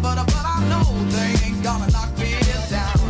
but I know they ain't gonna knock me down.